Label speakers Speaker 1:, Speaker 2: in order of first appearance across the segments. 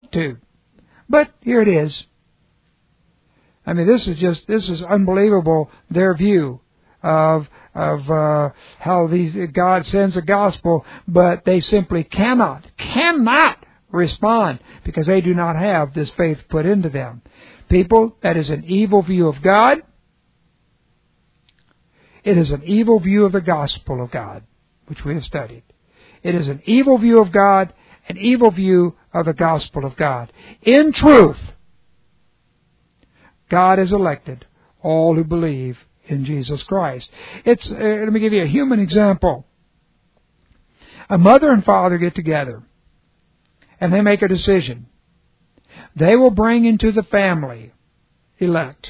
Speaker 1: to. But here it is. I mean, this is unbelievable, their view of how God sends a gospel, but they simply cannot respond because they do not have this faith put into them. People, that is an evil view of God. It is an evil view of the gospel of God, which we have studied. It is an evil view of God, an evil view of the gospel of God. In truth, God has elected all who believe in Jesus Christ. Let me give you a human example. A mother and father get together, and they make a decision. They will bring into the family, elect,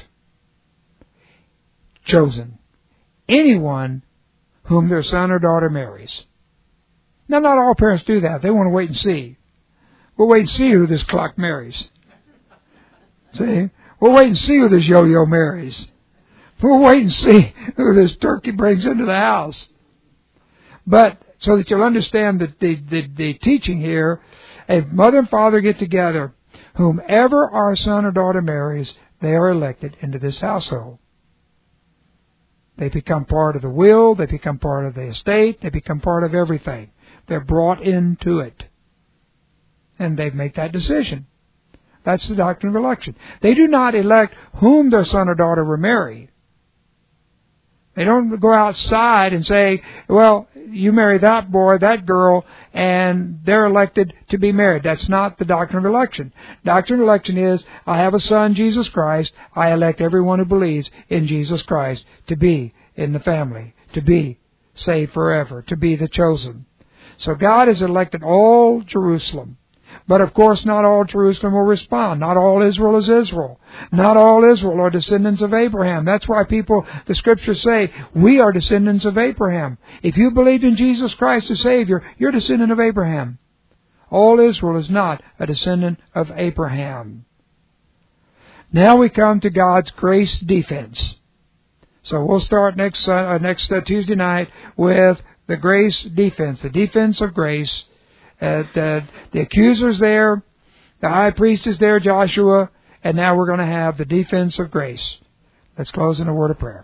Speaker 1: chosen, anyone whom their son or daughter marries. Now, not all parents do that. They want to wait and see. We'll wait and see who this clock marries. See? We'll wait and see who this yo-yo marries. We'll wait and see who this turkey brings into the house. But, so that you'll understand the teaching here, if mother and father get together, whomever our son or daughter marries, they are elected into this household. They become part of the will, they become part of the estate, they become part of everything. They're brought into it. And they make that decision. That's the doctrine of election. They do not elect whom their son or daughter will marry. They don't go outside and say, well, you marry that boy, that girl, and they're elected to be married. That's not the doctrine of election. Doctrine of election is, I have a son, Jesus Christ. I elect everyone who believes in Jesus Christ to be in the family, to be saved forever, to be the chosen. So God has elected all Jerusalem. But of course not all Jerusalem will respond. Not all Israel is Israel. Not all Israel are descendants of Abraham. That's why the Scriptures say, we are descendants of Abraham. If you believed in Jesus Christ as Savior, you're a descendant of Abraham. All Israel is not a descendant of Abraham. Now we come to God's grace defense. So we'll start next Tuesday night with the grace defense, the defense of grace. The accuser's there, the high priest is there, Joshua, and now we're going to have the defense of grace. Let's close in a word of prayer.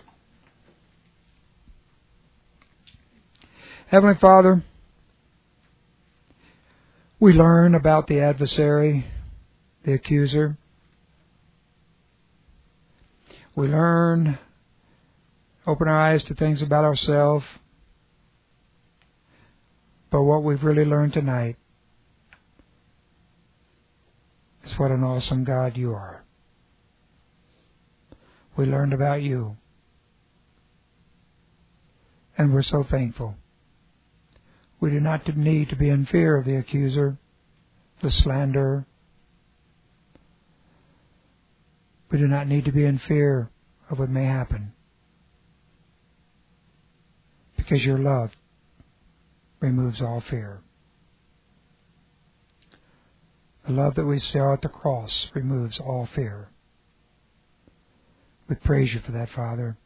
Speaker 1: Heavenly Father, we learn about the adversary, the accuser. We learn, open our eyes to things about ourselves. But what we've really learned tonight is what an awesome God you are. We learned about you. And we're so thankful. We do not need to be in fear of the accuser, the slanderer. We do not need to be in fear of what may happen. Because your love removes all fear. The love that we saw at the cross removes all fear. We praise you for that, Father.